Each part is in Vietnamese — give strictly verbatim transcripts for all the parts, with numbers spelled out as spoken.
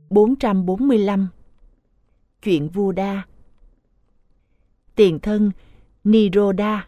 bốn trăm bốn mươi lăm. Chuyện vua Đa. Tiền thân Niroda.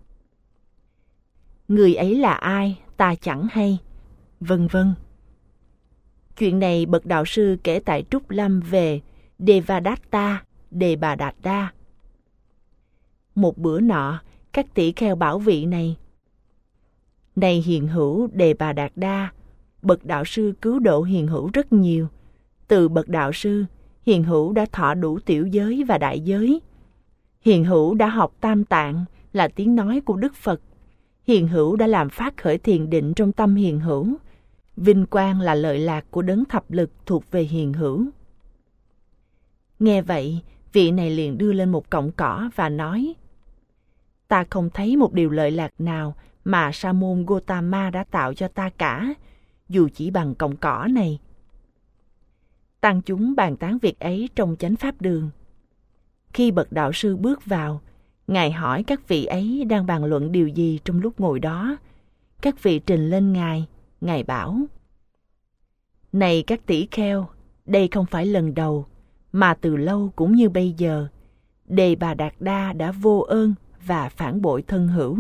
Người ấy là ai, ta chẳng hay, vân vân. Chuyện này bậc đạo sư kể tại Trúc Lâm về Devadatta, Đề Bà Đạt Đa. Một bữa nọ, các tỷ kheo bảo vị này: Này hiền hữu Đề Bà Đạt Đa, bậc đạo sư cứu độ hiền hữu rất nhiều. Từ bậc đạo sư, hiền hữu đã thọ đủ tiểu giới và đại giới. Hiền hữu đã học tam tạng là tiếng nói của Đức Phật. Hiền hữu đã làm phát khởi thiền định trong tâm hiền hữu. Vinh quang là lợi lạc của đấng thập lực thuộc về hiền hữu. Nghe vậy, vị này liền đưa lên một cọng cỏ và nói: Ta không thấy một điều lợi lạc nào mà Sa môn Gotama đã tạo cho ta cả, dù chỉ bằng cọng cỏ này. Tăng chúng bàn tán việc ấy trong chánh pháp đường. Khi bậc đạo sư bước vào, Ngài hỏi các vị ấy đang bàn luận điều gì trong lúc ngồi đó. Các vị trình lên Ngài. Ngài bảo: Này các tỷ kheo, đây không phải lần đầu, mà từ lâu cũng như bây giờ, Đề Bà Đạt Đa đã vô ơn và phản bội thân hữu.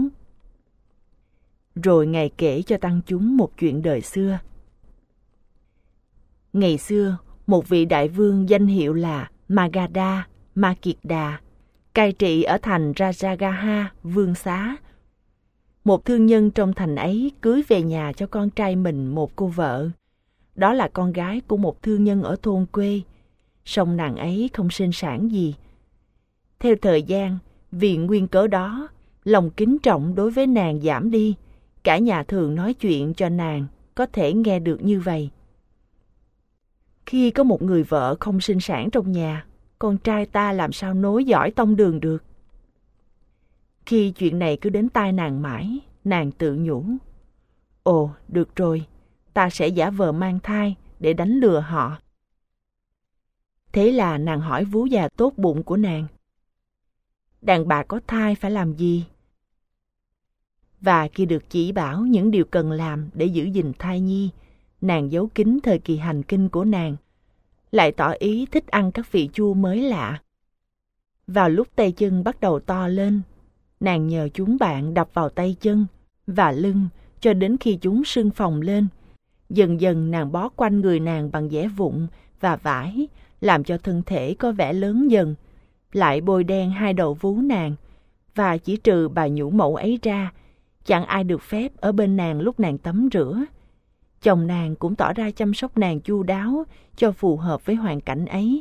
Rồi Ngài kể cho tăng chúng một chuyện đời xưa. Ngày xưa, một vị đại vương danh hiệu là Magadha, Ma Kiệt Đà, cai trị ở thành Rajagaha, vương xá. Một thương nhân trong thành ấy cưới về nhà cho con trai mình một cô vợ. Đó là con gái của một thương nhân ở thôn quê, song nàng ấy không sinh sản gì. Theo thời gian, vì nguyên cớ đó, lòng kính trọng đối với nàng giảm đi. Cả nhà thường nói chuyện cho nàng có thể nghe được như vậy: Khi có một người vợ không sinh sản trong nhà, con trai ta làm sao nối dõi tông đường được. Khi chuyện này cứ đến tai nàng mãi, nàng tự nhủ: Ồ, được rồi, ta sẽ giả vờ mang thai để đánh lừa họ. Thế là nàng hỏi vú già tốt bụng của nàng: Đàn bà có thai phải làm gì? Và khi được chỉ bảo những điều cần làm để giữ gìn thai nhi, nàng giấu kín thời kỳ hành kinh của nàng, lại tỏ ý thích ăn các vị chua mới lạ. Vào lúc tay chân bắt đầu to lên, nàng nhờ chúng bạn đập vào tay chân và lưng cho đến khi chúng sưng phồng lên. Dần dần nàng bó quanh người nàng bằng giẻ vụn và vải, làm cho thân thể có vẻ lớn dần. Lại bôi đen hai đầu vú nàng, và chỉ trừ bà nhũ mẫu ấy ra, chẳng ai được phép ở bên nàng lúc nàng tắm rửa. Chồng nàng cũng tỏ ra chăm sóc nàng chu đáo cho phù hợp với hoàn cảnh ấy.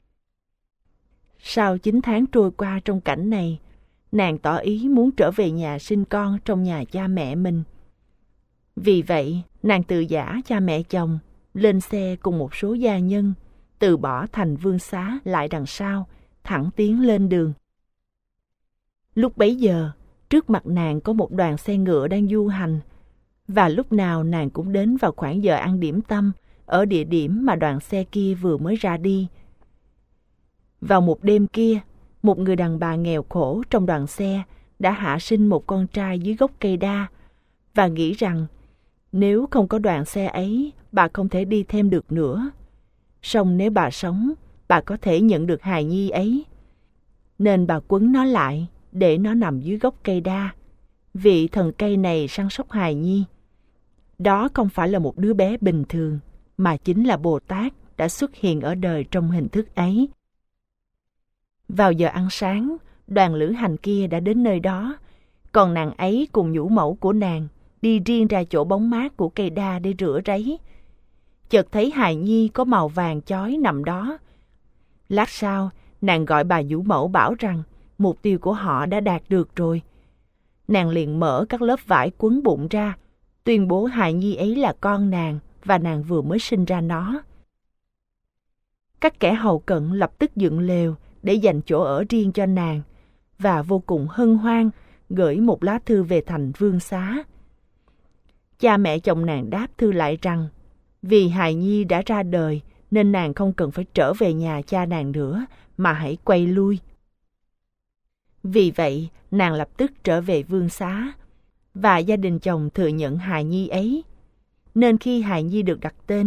Sau chín tháng trôi qua trong cảnh này, nàng tỏ ý muốn trở về nhà sinh con trong nhà cha mẹ mình. Vì vậy, nàng từ giã cha mẹ chồng, lên xe cùng một số gia nhân, từ bỏ thành vương xá lại đằng sau, thẳng tiến lên đường. Lúc bấy giờ, trước mặt nàng có một đoàn xe ngựa đang du hành, và lúc nào nàng cũng đến vào khoảng giờ ăn điểm tâm ở địa điểm mà đoàn xe kia vừa mới ra đi. Vào một đêm kia, một người đàn bà nghèo khổ trong đoàn xe đã hạ sinh một con trai dưới gốc cây đa, và nghĩ rằng nếu không có đoàn xe ấy, bà không thể đi thêm được nữa. Song nếu bà sống, bà có thể nhận được hài nhi ấy. Nên bà quấn nó lại, để nó nằm dưới gốc cây đa. Vị thần cây này săn sóc hài nhi. Đó không phải là một đứa bé bình thường, mà chính là Bồ Tát đã xuất hiện ở đời trong hình thức ấy. Vào giờ ăn sáng, đoàn lữ hành kia đã đến nơi đó, còn nàng ấy cùng nhũ mẫu của nàng đi riêng ra chỗ bóng mát của cây đa để rửa ráy. Chợt thấy hài nhi có màu vàng chói nằm đó. Lát sau, nàng gọi bà nhũ mẫu bảo rằng mục tiêu của họ đã đạt được rồi. Nàng liền mở các lớp vải quấn bụng ra, tuyên bố hài nhi ấy là con nàng và nàng vừa mới sinh ra nó. Các kẻ hầu cận lập tức dựng lều để dành chỗ ở riêng cho nàng, và vô cùng hân hoan gửi một lá thư về thành vương xá. Cha mẹ chồng nàng đáp thư lại rằng vì hài nhi đã ra đời nên nàng không cần phải trở về nhà cha nàng nữa, mà hãy quay lui. Vì vậy, nàng lập tức trở về vương xá, và gia đình chồng thừa nhận hài nhi ấy. Nên khi hài nhi được đặt tên,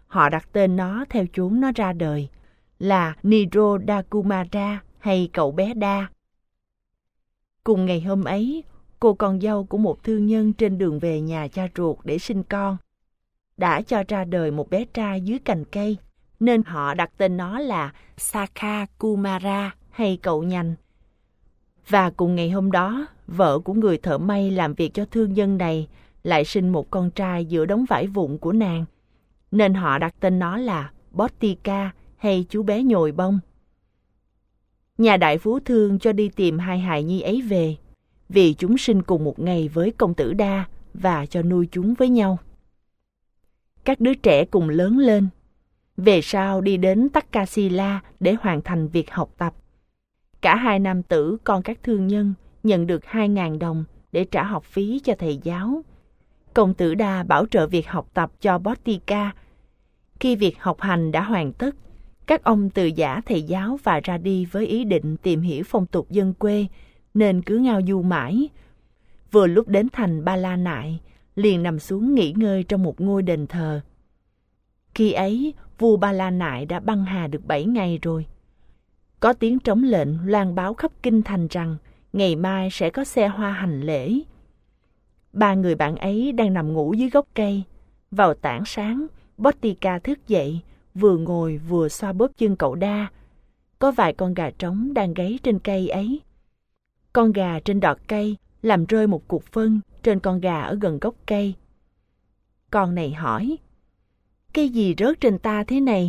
họ đặt tên nó theo chốn nó ra đời, là Nirodakumara hay cậu bé Đa. Cùng ngày hôm ấy, cô con dâu của một thương nhân trên đường về nhà cha ruột để sinh con đã cho ra đời một bé trai dưới cành cây, nên họ đặt tên nó là Sakakumara hay cậu nhành. Và cùng ngày hôm đó, vợ của người thợ may làm việc cho thương nhân này lại sinh một con trai giữa đống vải vụn của nàng, nên họ đặt tên nó là Bottika hay chú bé nhồi bông. Nhà đại phú thương cho đi tìm hai hài nhi ấy về, vì chúng sinh cùng một ngày với công tử Đa và cho nuôi chúng với nhau. Các đứa trẻ cùng lớn lên, về sau đi đến Takasila để hoàn thành việc học tập. Cả hai nam tử con các thương nhân nhận được hai ngàn đồng để trả học phí cho thầy giáo. Công tử Đa bảo trợ việc học tập cho Bottika. Khi việc học hành đã hoàn tất, các ông từ giã thầy giáo và ra đi với ý định tìm hiểu phong tục dân quê, nên cứ ngao du mãi. Vừa lúc đến thành Ba La Nại, liền nằm xuống nghỉ ngơi trong một ngôi đền thờ. Khi ấy, vua Ba La Nại đã băng hà được bảy ngày rồi. Có tiếng trống lệnh loan báo khắp kinh thành rằng ngày mai sẽ có xe hoa hành lễ. Ba người bạn ấy đang nằm ngủ dưới gốc cây. Vào tảng sáng, Bottika thức dậy, vừa ngồi vừa xoa bóp chân cậu Đa. Có vài con gà trống đang gáy trên cây ấy. Con gà trên đọt cây làm rơi một cục phân trên con gà ở gần gốc cây. Con này hỏi, cái gì rớt trên ta thế này?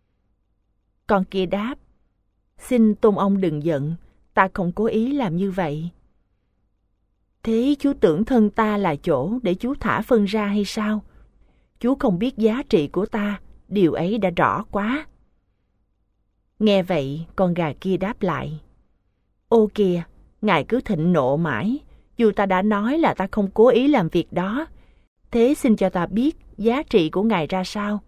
Con kia đáp, xin tôn ông đừng giận, ta không cố ý làm như vậy. Thế chú tưởng thân ta là chỗ để chú thả phân ra hay sao? Chú không biết giá trị của ta, điều ấy đã rõ quá. Nghe vậy, con gà kia đáp lại, ô kìa, ngài cứ thịnh nộ mãi, dù ta đã nói là ta không cố ý làm việc đó. Thế xin cho ta biết giá trị của ngài ra sao?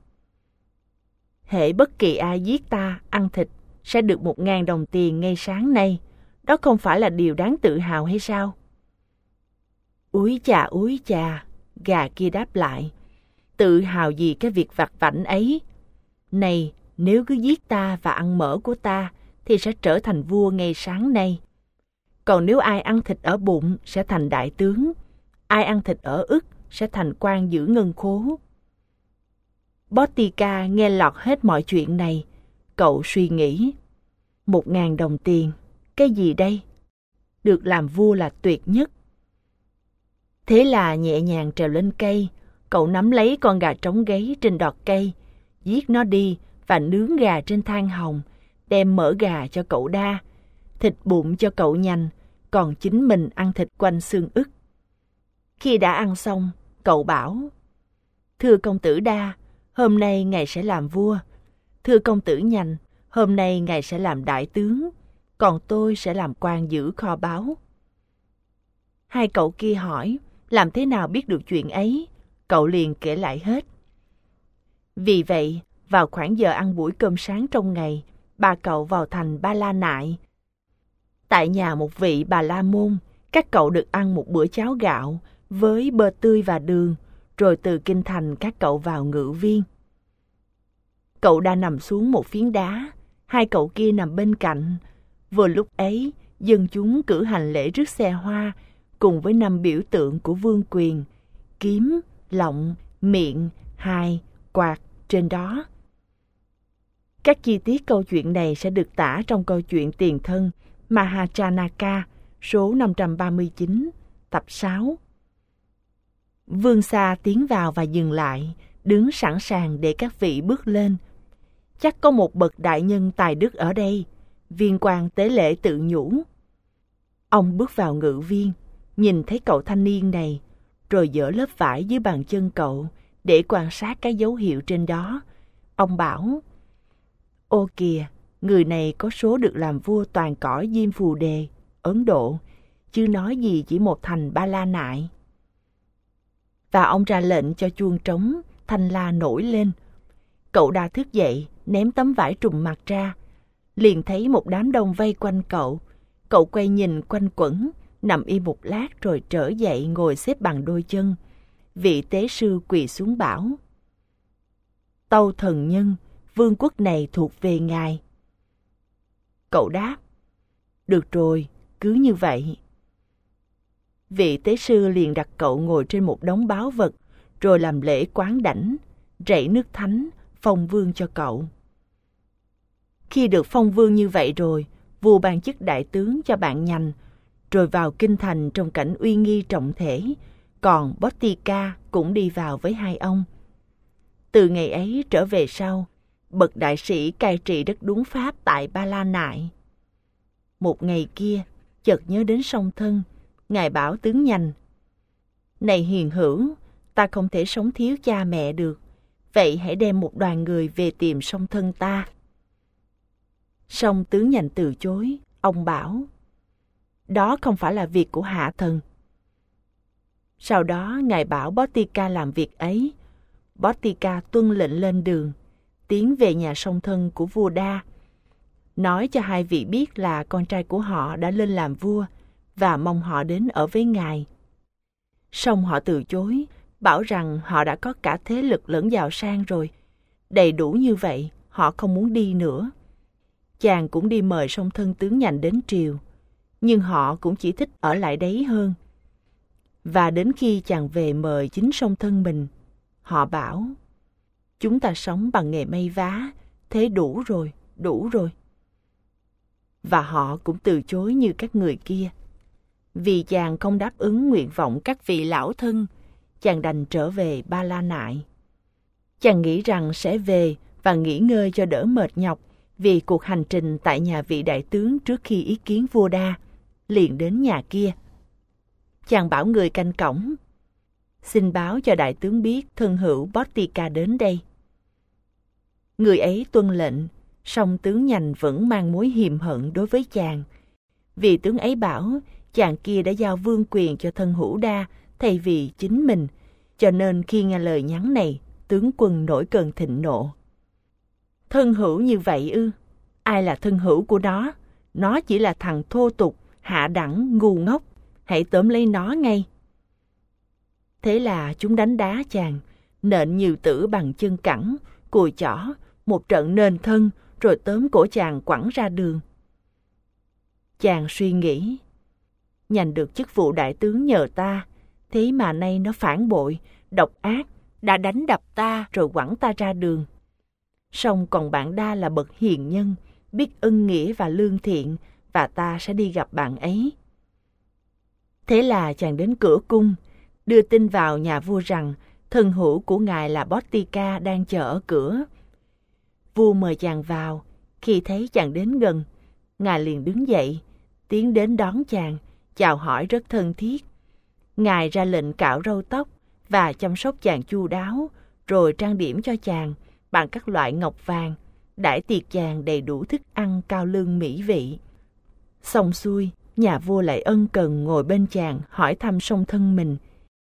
Hễ bất kỳ ai giết ta, ăn thịt, sẽ được một ngàn đồng tiền ngay sáng nay. Đó không phải là điều đáng tự hào hay sao? Úi chà, úi chà, gà kia đáp lại, tự hào gì cái việc vặt vãnh ấy? Này, nếu cứ giết ta và ăn mỡ của ta, thì sẽ trở thành vua ngay sáng nay. Còn nếu ai ăn thịt ở bụng sẽ thành đại tướng, ai ăn thịt ở ức sẽ thành quan giữ ngân khố. Bottika nghe lọt hết mọi chuyện này, cậu suy nghĩ, một ngàn đồng tiền, cái gì đây? Được làm vua là tuyệt nhất. Thế là nhẹ nhàng trèo lên cây, cậu nắm lấy con gà trống gáy trên đọt cây, giết nó đi và nướng gà trên than hồng, đem mỡ gà cho cậu Đa, thịt bụng cho cậu nhành, còn chính mình ăn thịt quanh xương ức. Khi đã ăn xong, cậu bảo, thưa công tử Đa, hôm nay ngài sẽ làm vua. Thưa công tử nhành, hôm nay ngài sẽ làm đại tướng, còn tôi sẽ làm quan giữ kho báu. Hai cậu kia hỏi, làm thế nào biết được chuyện ấy? Cậu liền kể lại hết. Vì vậy, vào khoảng giờ ăn buổi cơm sáng trong ngày, ba cậu vào thành Ba La Nại. Tại nhà một vị Bà La Môn, các cậu được ăn một bữa cháo gạo với bơ tươi và đường, rồi từ kinh thành các cậu vào ngự viên. Cậu đã nằm xuống một phiến đá, hai cậu kia nằm bên cạnh. Vừa lúc ấy, dân chúng cử hành lễ rước xe hoa, cùng với năm biểu tượng của vương quyền, kiếm, lọng, miệng, hài, quạt trên đó. Các chi tiết câu chuyện này sẽ được tả trong câu chuyện Tiền Thân Mahachanaka, số năm trăm ba mươi chín, tập sáu. Vương Sa tiến vào và dừng lại, đứng sẵn sàng để các vị bước lên. Chắc có một bậc đại nhân tài đức ở đây, viên quan tế lễ tự nhủ. Ông bước vào ngự viên, nhìn thấy cậu thanh niên này, rồi dỡ lớp vải dưới bàn chân cậu để quan sát cái dấu hiệu trên đó. Ông bảo, ô kìa, người này có số được làm vua toàn cõi Diêm Phù Đề, Ấn Độ, chứ nói gì chỉ một thành Ba La Nại. Và ông ra lệnh cho chuông trống, thanh la nổi lên. Cậu Đa thức dậy, ném tấm vải trùm mặt ra. Liền thấy một đám đông vây quanh cậu. Cậu quay nhìn quanh quẩn, nằm im một lát rồi trở dậy ngồi xếp bằng đôi chân. Vị tế sư quỳ xuống bảo, Tâu thần nhân, vương quốc này thuộc về ngài. Cậu đáp, được rồi, cứ như vậy. Vị tế sư liền đặt cậu ngồi trên một đống báu vật, rồi làm lễ quán đảnh, rảy nước thánh, phong vương cho cậu. Khi được phong vương như vậy rồi, vua ban chức đại tướng cho bạn Nhành, rồi vào kinh thành trong cảnh uy nghi trọng thể, còn Bottica cũng đi vào với hai ông. Từ ngày ấy trở về sau, bậc đại sĩ cai trị đất đúng pháp tại Ba La Nại. Một ngày kia, chợt nhớ đến song thân, ngài bảo tướng Nhành, này hiền hữu, ta không thể sống thiếu cha mẹ được, vậy hãy đem một đoàn người về tìm song thân ta. Song tướng Nhành từ chối, ông bảo, đó không phải là việc của hạ thần. Sau đó ngài bảo Bottica làm việc ấy. Bottica tuân lệnh lên đường, tiến về nhà song thân của vua Đa, nói cho hai vị biết là con trai của họ đã lên làm vua và mong họ đến ở với ngài. Song họ từ chối, bảo rằng họ đã có cả thế lực lẫn giàu sang rồi, đầy đủ như vậy, họ không muốn đi nữa. Chàng cũng đi mời song thân tướng Nhành đến triều, nhưng họ cũng chỉ thích ở lại đấy hơn. Và đến khi chàng về mời chính song thân mình, họ bảo, chúng ta sống bằng nghề may vá, thế đủ rồi, đủ rồi. Và họ cũng từ chối như các người kia. Vì chàng không đáp ứng nguyện vọng các vị lão thân, chàng đành trở về Ba La Nại. Chàng nghĩ rằng sẽ về và nghỉ ngơi cho đỡ mệt nhọc vì cuộc hành trình tại nhà vị đại tướng trước khi ý kiến vua Đa, liền đến nhà kia. Chàng bảo người canh cổng, xin báo cho đại tướng biết thân hữu Bottica đến đây. Người ấy tuân lệnh, song tướng Nhành vẫn mang mối hiềm hận đối với chàng, vì tướng ấy bảo chàng kia đã giao vương quyền cho thân hữu Đa thay vì chính mình, cho nên khi nghe lời nhắn này, tướng quân nổi cơn thịnh nộ. Thân hữu như vậy ư? Ai là thân hữu của nó? Nó chỉ là thằng thô tục, hạ đẳng, ngu ngốc. Hãy tóm lấy nó ngay. Thế là chúng đánh đá chàng, nện nhiều tử bằng chân cẳng, cùi chỏ, một trận nền thân, rồi tóm cổ chàng quẳng ra đường. Chàng suy nghĩ, Nhành được chức vụ đại tướng nhờ ta, thế mà nay nó phản bội, độc ác, đã đánh đập ta rồi quẳng ta ra đường. Song còn bạn Đa là bậc hiền nhân, biết ân nghĩa và lương thiện, và ta sẽ đi gặp bạn ấy. Thế là chàng đến cửa cung, đưa tin vào nhà vua rằng thân hữu của ngài là Bottica đang chờ ở cửa. Vua mời chàng vào, khi thấy chàng đến gần, ngài liền đứng dậy, tiến đến đón chàng, chào hỏi rất thân thiết. Ngài ra lệnh cạo râu tóc và chăm sóc chàng chu đáo, rồi trang điểm cho chàng bằng các loại ngọc vàng, đãi tiệc chàng đầy đủ thức ăn cao lương mỹ vị. Xong xuôi, nhà vua lại ân cần ngồi bên chàng hỏi thăm song thân mình.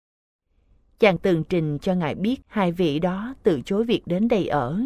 Chàng tường trình cho ngài biết hai vị đó từ chối việc đến đây ở.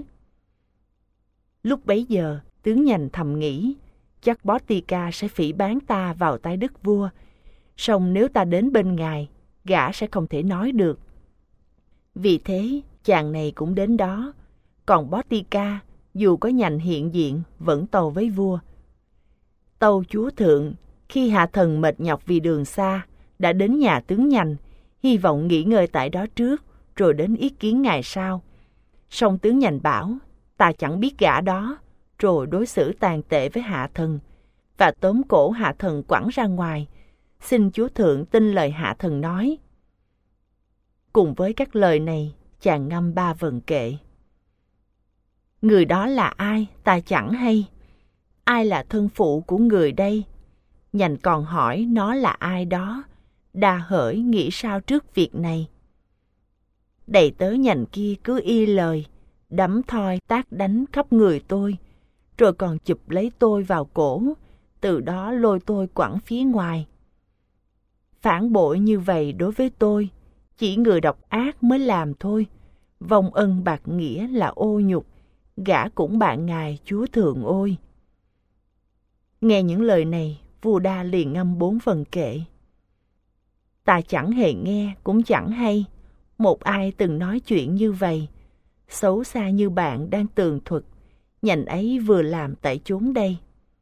Lúc bấy giờ, tướng Nhành thầm nghĩ, chắc Bottica sẽ phỉ báng ta vào tay đức vua, song nếu ta đến bên ngài, gã sẽ không thể nói được. Vì thế, chàng này cũng đến đó, còn Bottica, dù có Nhành hiện diện, vẫn tâu với vua. Tâu chúa thượng, khi hạ thần mệt nhọc vì đường xa, đã đến nhà tướng Nhành, hy vọng nghỉ ngơi tại đó trước, rồi đến ý kiến ngài sau. Song tướng Nhành bảo, ta chẳng biết gã đó, rồi đối xử tàn tệ với hạ thần, và tóm cổ hạ thần quẳng ra ngoài. Xin chúa thượng tin lời hạ thần nói. Cùng với các lời này, chàng ngâm ba vần kệ. Người đó là ai, ta chẳng hay. Ai là thân phụ của người đây? Nhành còn hỏi nó là ai đó. Đa hỡi nghĩ sao trước việc này? Đầy tớ Nhành kia cứ y lời, đấm thoi tát đánh khắp người tôi, rồi còn chụp lấy tôi vào cổ, từ đó lôi tôi quẳng phía ngoài. Phản bội như vậy đối với tôi, chỉ người độc ác mới làm thôi. Vong ân bạc nghĩa là ô nhục, gã cũng bạn ngài chúa thượng ôi. Nghe những lời này, vua Đa liền ngâm bốn phần kệ. Ta chẳng hề nghe, cũng chẳng hay, một ai từng nói chuyện như vậy. xấu xa như bạn đang tường thuật, nhành ấy vừa làm tại chốn đây.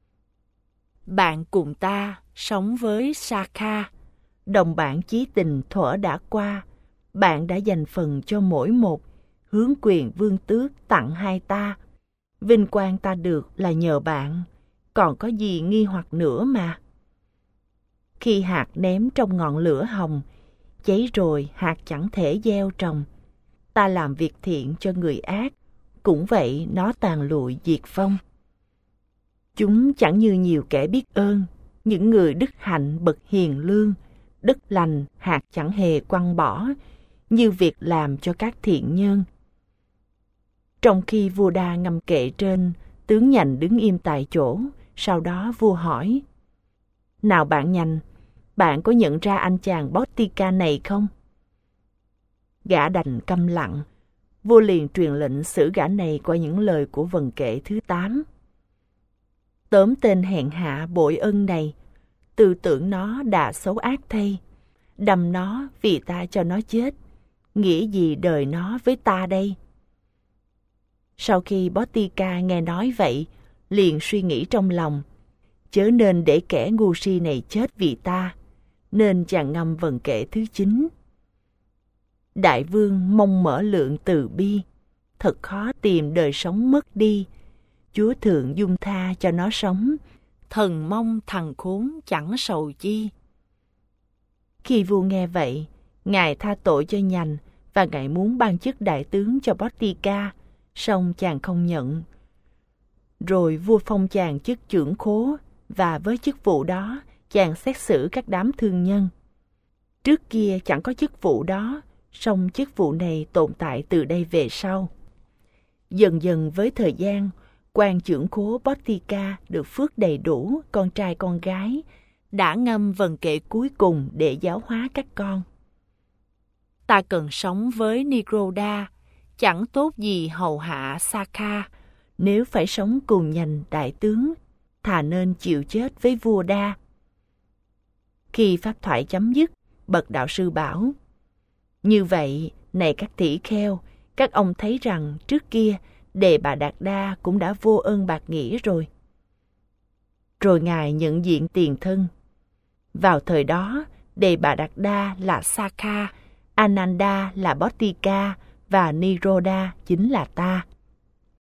Bạn cùng ta sống với Sakha, đồng bạn chí tình thuở đã qua, bạn đã dành phần cho mỗi một, hướng quyền vương tước tặng hai ta. Vinh quang ta được là nhờ bạn, còn có gì nghi hoặc nữa mà. Khi hạt ném trong ngọn lửa hồng, cháy rồi hạt chẳng thể gieo trồng. Ta làm việc thiện cho người ác, cũng vậy nó tàn lụi diệt vong. Chúng chẳng như nhiều kẻ biết ơn, những người đức hạnh bậc hiền lương, đất lành hạt chẳng hề quăng bỏ, như việc làm cho các thiện nhân. Trong khi vua Đa ngâm kệ trên, tướng nhành đứng im tại chỗ, sau đó vua hỏi: Nào bạn nhành, bạn có nhận ra anh chàng Bottica này không? Gã đành câm lặng, vua liền truyền lệnh xử gã này qua những lời của vần kệ thứ tám. Tóm tên hèn hạ bội ân này, tư tưởng nó đã xấu ác thay, đâm nó vì ta cho nó chết, nghĩa gì đời nó với ta đây? Sau khi Bottica nghe nói vậy, liền suy nghĩ trong lòng, chớ nên để kẻ ngu si này chết vì ta, nên chàng ngâm vần kệ thứ chín. Đại vương mong mở lượng từ bi, thật khó tìm đời sống mất đi. Chúa thượng dung tha cho nó sống, thần mong thằng khốn chẳng sầu chi. Khi vua nghe vậy, ngài tha tội cho nhành và ngài muốn ban chức đại tướng cho Bottica, song chàng không nhận. Rồi vua phong chàng chức trưởng khố, và với chức vụ đó chàng xét xử các đám thương nhân. Trước kia chẳng có chức vụ đó, song chức vụ này tồn tại từ đây về sau. Dần dần với thời gian, quan trưởng khố Bottica được phước đầy đủ con trai con gái, đã ngâm vần kệ cuối cùng để giáo hóa các con. Ta cần sống với Nigroda, chẳng tốt gì hầu hạ Sakha. Nếu phải sống cùng nhành đại tướng, thà nên chịu chết với vua Đa. Khi pháp thoại chấm dứt, bậc đạo sư bảo: Như vậy, này các tỷ kheo, các ông thấy rằng trước kia Đề Bà Đạt Đa cũng đã vô ơn bạc nghĩa rồi. Rồi ngài nhận diện tiền thân. Vào thời đó, Đề Bà Đạt Đa là Sakha, Ananda là Bottica và Niroda chính là ta.